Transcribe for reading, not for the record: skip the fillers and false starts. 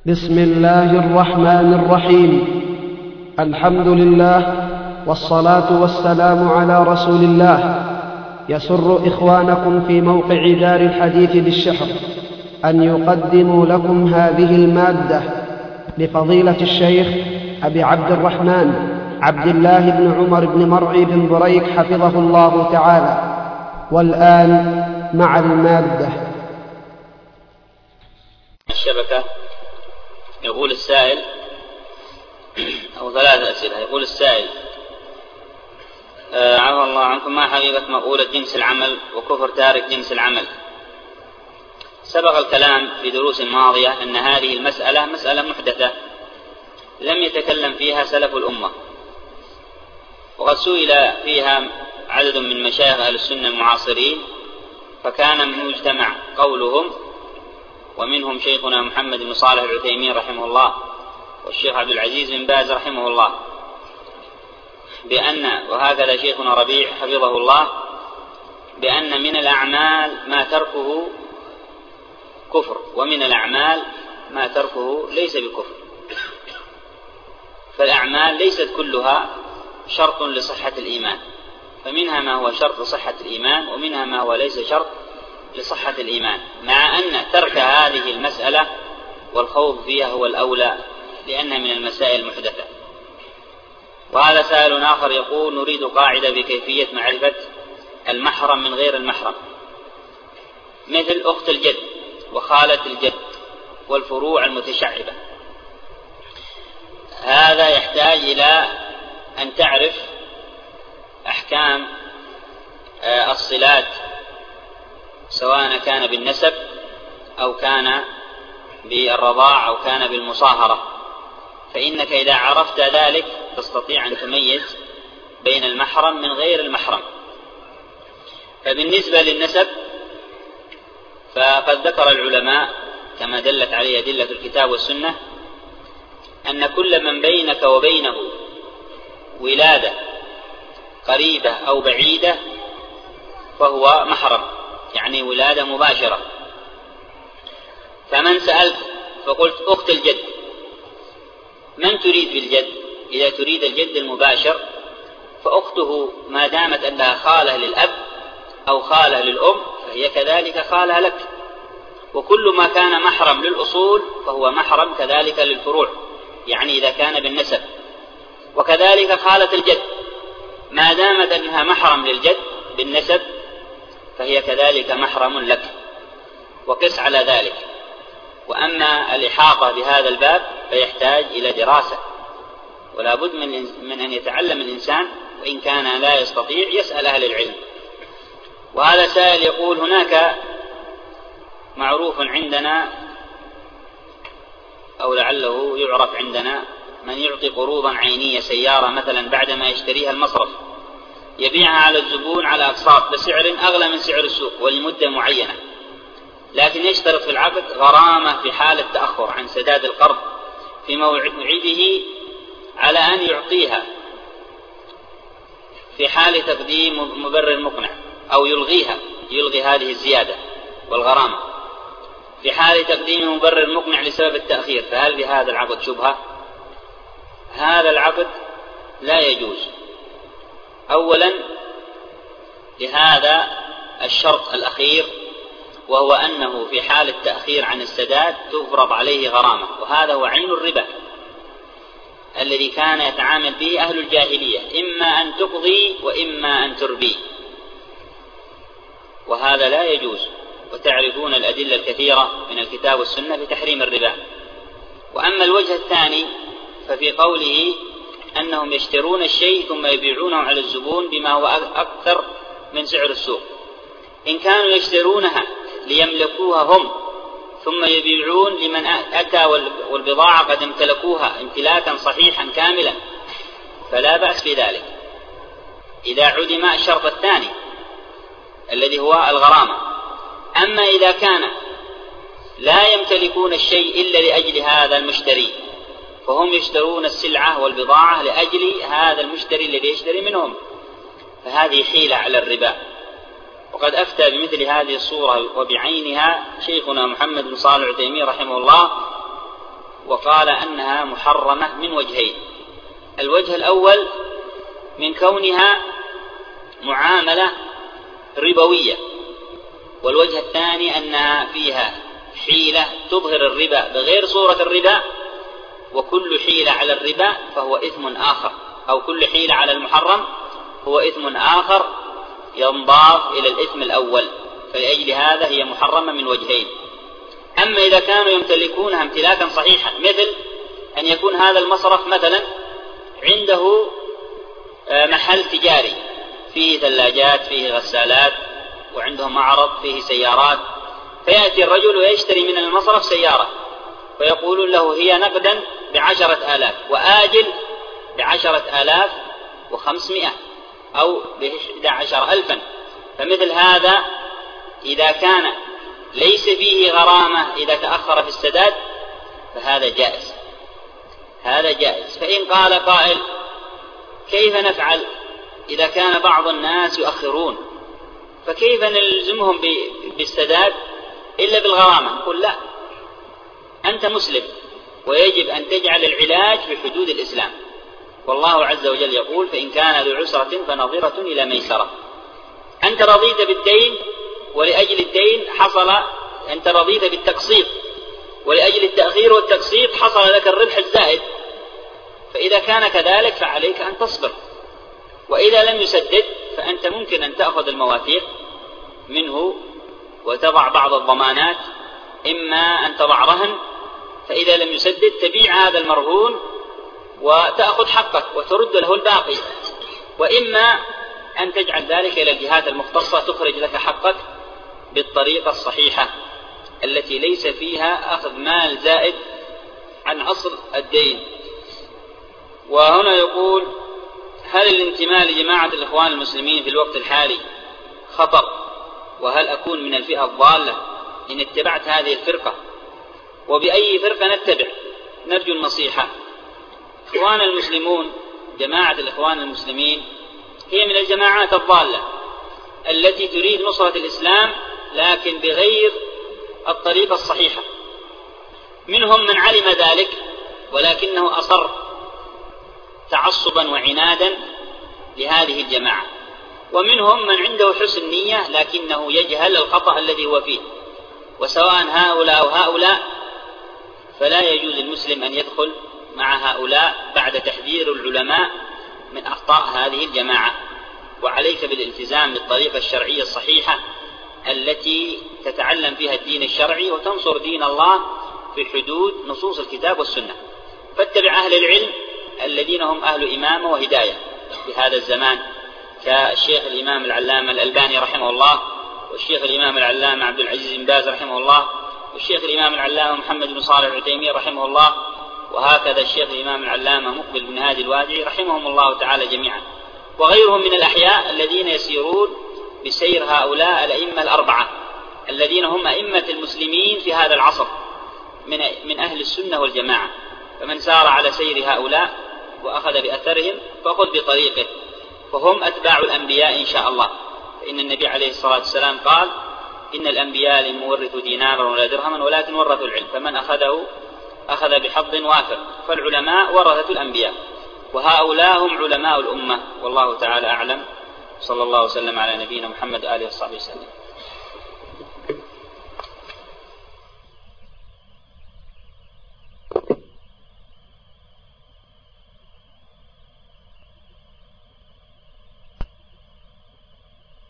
بسم الله الرحمن الرحيم. الحمد لله والصلاة والسلام على رسول الله. يسر إخوانكم في موقع دار الحديث بالشحر أن يقدموا لكم هذه المادة لفضيلة الشيخ أبي عبد الرحمن عبد الله بن عمر بن مرعي بن بريك حفظه الله تعالى. والآن مع المادة. الشبكة. يقول السائل، أو ثلاثة أسئلة. يقول السائل: عفى الله عنكم، ما حقيقة مقولة جنس العمل وكفر تارك جنس العمل؟ سبق الكلام في دروس ماضية أن هذه المسألة مسألة محدثة لم يتكلم فيها سلف الأمة، وقد سئل فيها عدد من مشايخ أهل السنة المعاصرين فكان من مجتمع قولهم، ومنهم شيخنا محمد بن صالح العثيمين رحمه الله والشيخ عبد العزيز بن باز رحمه الله، وهكذا شيخنا ربيع حفظه الله، بأن من الأعمال ما تركه كفر، ومن الأعمال ما تركه ليس بكفر. فالأعمال ليست كلها شرط لصحة الإيمان، فمنها ما هو شرط لصحة الإيمان ومنها ما هو ليس شرط لصحة الإيمان، مع أن ترك هذه المسألة والخوض فيها هو الأولى لأنها من المسائل المحدثة. وهذا سائل آخر يقول: نريد قاعدة بكيفية معرفة المحرم من غير المحرم، مثل أخت الجد وخالة الجد والفروع المتشعبة. هذا يحتاج إلى أن تعرف أحكام الصلات، سواء كان بالنسب أو كان بالرضاع أو كان بالمصاهرة، فإنك إذا عرفت ذلك تستطيع أن تميز بين المحرم من غير المحرم. فبالنسبة للنسب فقد ذكر العلماء كما دلت عليه أدلة الكتاب والسنة أن كل من بينك وبينه ولادة قريبة أو بعيدة فهو محرم، يعني ولادة مباشرة. فمن سألت فقلت أخت الجد، من تريد بالجد؟ إذا تريد الجد المباشر فأخته ما دامت أنها خالة للأب أو خالة للأم فهي كذلك خالة لك، وكل ما كان محرم للأصول فهو محرم كذلك للفروع، يعني إذا كان بالنسب. وكذلك خالة الجد ما دامت أنها محرم للجد بالنسب فهي كذلك محرم لك، وقس على ذلك. وأما الإحاطة بهذا الباب فيحتاج إلى دراسة، ولا بد من أن يتعلم الإنسان، وإن كان لا يستطيع يسأل أهل العلم. وهذا سائل يقول: هناك معروف عندنا أو لعله يعرف عندنا من يعطي قروضا عينية سيارة مثلا بعدما يشتريها المصرف، يبيعها على الزبون على أقساط بسعر أغلى من سعر السوق ولمدة معينة، لكن يشترط في العقد غرامة في حال التأخر عن سداد القرض في موعده على أن يعطيها في حال تقديم مبرر مقنع، أو يلغي هذه الزيادة والغرامة في حال تقديم مبرر مقنع لسبب التأخير. فهل بهذا العقد شبهة؟ هذا العقد لا يجوز. أولا لهذا الشرط الأخير، وهو أنه في حال التأخير عن السداد تفرض عليه غرامة، وهذا هو عين الربا الذي كان يتعامل به أهل الجاهلية، إما أن تقضي وإما أن تربي، وهذا لا يجوز. وتعرفون الأدلة الكثيرة من الكتاب والسنة في تحريم الربا. وأما الوجه الثاني ففي قوله أنهم يشترون الشيء ثم يبيعونه على الزبون بما هو أكثر من سعر السوق. إن كانوا يشترونها ليملكوها هم ثم يبيعون لمن أتى والبضاعة قد امتلكوها امتلاكا صحيحا كاملا فلا بأس بذلك، إذا عدم الشرط الثاني الذي هو الغرامة. أما إذا كان لا يمتلكون الشيء إلا لأجل هذا المشتري، فهم يشترون السلعة والبضاعة لأجل هذا المشتري الذي يشتري منهم، فهذه حيلة على الربا. وقد أفتى بمثل هذه الصورة وبعينها شيخنا محمد بن صالح العثيمين رحمه الله وقال أنها محرمة من وجهين. الوجه الأول من كونها معاملة ربوية، والوجه الثاني أنها فيها حيلة تظهر الربا بغير صورة الربا، وكل حيلة على الربا فهو إثم آخر، أو كل حيلة على المحرم هو إثم آخر ينضاف إلى الإثم الأول، فلأجل هذا هي محرمة من وجهين. أما إذا كانوا يمتلكونها امتلاكا صحيحا، مثل أن يكون هذا المصرف مثلا عنده محل تجاري فيه ثلاجات فيه غسالات وعنده معرض فيه سيارات، فيأتي الرجل ويشتري من المصرف سيارة فيقول له هي نقدا ب10,000 وآجل ب10,500 أو ب11,000. فمثل هذا إذا كان ليس فيه غرامة إذا تأخر في السداد فهذا جائز، هذا جائز. فإن قال قائل كيف نفعل إذا كان بعض الناس يؤخرون، فكيف نلزمهم بالسداد إلا بالغرامة؟ قل لا، أنت مسلم ويجب أن تجعل العلاج بحدود الإسلام، والله عز وجل يقول فإن كان ذو عسرة فنظرة إلى ميسرة. أنت رضيت بالدين ولأجل الدين حصل، أنت رضيت بالتقسيط ولأجل التأخير والتقسيط حصل لك الربح الزائد، فإذا كان كذلك فعليك أن تصبر. وإذا لم يسدد فأنت ممكن أن تأخذ المواثيق منه وتضع بعض الضمانات، إما أن تضع رهن، فإذا لم يسدد تبيع هذا المرهون وتأخذ حقك وترد له الباقي، وإما أن تجعل ذلك إلى الجهات المختصة تخرج لك حقك بالطريقة الصحيحة التي ليس فيها أخذ مال زائد عن أصل الدين. وهنا يقول هل الانتماء لجماعة الإخوان المسلمين في الوقت الحالي خطر؟ وهل أكون من الفئة الضالة إن اتبعت هذه الفرقة؟ وبأي فرقة نتبع؟ نرجو النصيحة. إخوان المسلمون، جماعة الإخوان المسلمين هي من الجماعات الضالة التي تريد نصرة الإسلام لكن بغير الطريقة الصحيحة. منهم من علم ذلك ولكنه أصر تعصبا وعنادا لهذه الجماعة، ومنهم من عنده حسن نية لكنه يجهل الخطأ الذي هو فيه. وسواء هؤلاء أو هؤلاء فلا يجوز المسلم أن يدخل مع هؤلاء بعد تحذير العلماء من أخطاء هذه الجماعة. وعليك بالالتزام بالطريقة الشرعية الصحيحة التي تتعلم فيها الدين الشرعي وتنصر دين الله في حدود نصوص الكتاب والسنة. فاتبع أهل العلم الذين هم أهل إمامة وهداية في هذا الزمان، كالشيخ الإمام العلامة الألباني رحمه الله، والشيخ الإمام العلامة عبد العزيز بن باز رحمه الله، والشيخ الإمام العلامة محمد بن صالح العثيمين رحمه الله، وهكذا الشيخ الإمام العلامة مقبل بن هادي الوادعي رحمهم الله تعالى جميعا، وغيرهم من الأحياء الذين يسيرون بسير هؤلاء الأئمة الأربعة الذين هم أئمة المسلمين في هذا العصر من أهل السنة والجماعة. فمن سار على سير هؤلاء وأخذ بأثرهم فخذ بطريقه، فهم أتباع الأنبياء إن شاء الله. فإن النبي عليه الصلاة والسلام قال إن الأنبياء لم يورثوا دينارا ولا درهما ولكن ورثوا العلم، فمن أخذه أخذ بحظ وافر. فالعلماء ورثة الأنبياء، وهؤلاء هم علماء الأمة، والله تعالى أعلم. صلى الله وسلم على نبينا محمد وآله وصحبه وسلم.